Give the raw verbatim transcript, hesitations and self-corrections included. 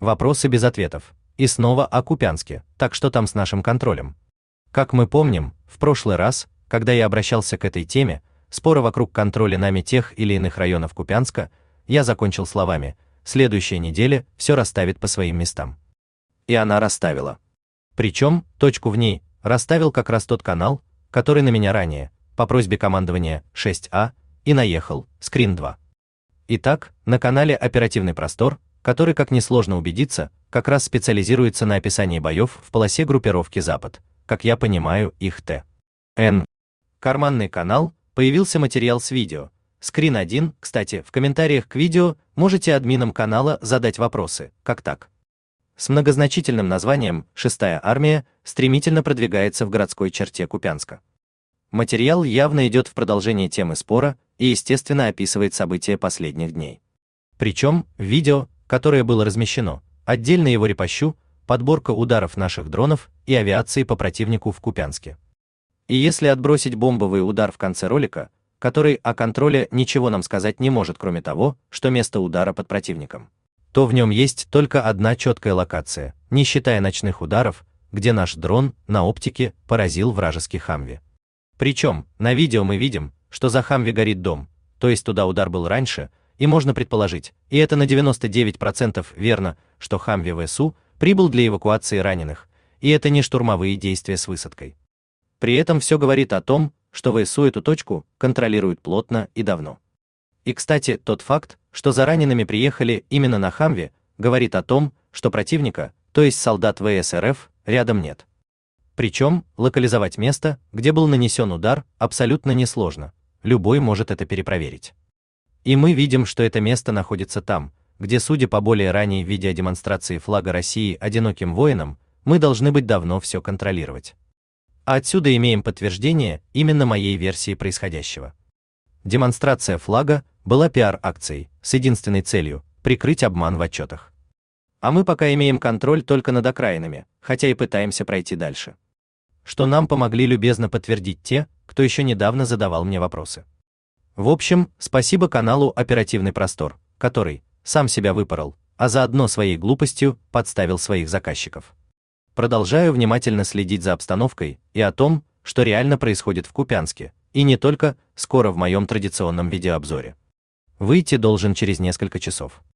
Вопросы без ответов. И снова о Купянске, так что там с нашим контролем? Как мы помним, в прошлый раз, когда я обращался к этой теме, спора вокруг контроля нами тех или иных районов Купянска, я закончил словами: следующая неделя все расставит по своим местам. И она расставила. Причем точку в ней расставил как раз тот канал, который на меня ранее, по просьбе командования шесть А, и наехал, Скрин два. Итак, на канале «Оперативный простор», который, как несложно убедиться, как раз специализируется на описании боев в полосе группировки «Запад», как я понимаю, их Т. Н. Карманный канал, появился материал с видео. Скрин один, кстати, в комментариях к видео можете админам канала задать вопросы, как так. С многозначительным названием «Шестая армия» стремительно продвигается в городской черте Купянска. Материал явно идет в продолжение темы спора и, естественно, описывает события последних дней. Причем, в видео, которое было размещено, отдельно его репощу, подборка ударов наших дронов и авиации по противнику в Купянске. И если отбросить бомбовый удар в конце ролика, который о контроле ничего нам сказать не может, кроме того, что место удара под противником, то в нем есть только одна четкая локация, не считая ночных ударов, где наш дрон на оптике поразил вражеский Хамви. Причем, на видео мы видим, что за Хамви горит дом, то есть туда удар был раньше, и можно предположить, и это на девяносто девять процентов верно, что Хамви ВСУ прибыл для эвакуации раненых, и это не штурмовые действия с высадкой. При этом все говорит о том, что ВСУ эту точку контролируют плотно и давно. И, кстати, тот факт, что за ранеными приехали именно на Хамви, говорит о том, что противника, то есть солдат ВС РФ, рядом нет. Причем, локализовать место, где был нанесен удар, абсолютно несложно, любой может это перепроверить. И мы видим, что это место находится там, где, судя по более ранней видеодемонстрации флага России одиноким воином, мы должны быть давно все контролировать. А отсюда имеем подтверждение именно моей версии происходящего. Демонстрация флага была пиар-акцией с единственной целью – прикрыть обман в отчетах. А мы пока имеем контроль только над окраинами, хотя и пытаемся пройти дальше. Что нам помогли любезно подтвердить те, кто еще недавно задавал мне вопросы. В общем, спасибо каналу «Оперативный простор», который сам себя выпорол, а заодно своей глупостью подставил своих заказчиков. Продолжаю внимательно следить за обстановкой и о том, что реально происходит в Купянске, и не только, скоро в моем традиционном видеообзоре. Выйти должен через несколько часов.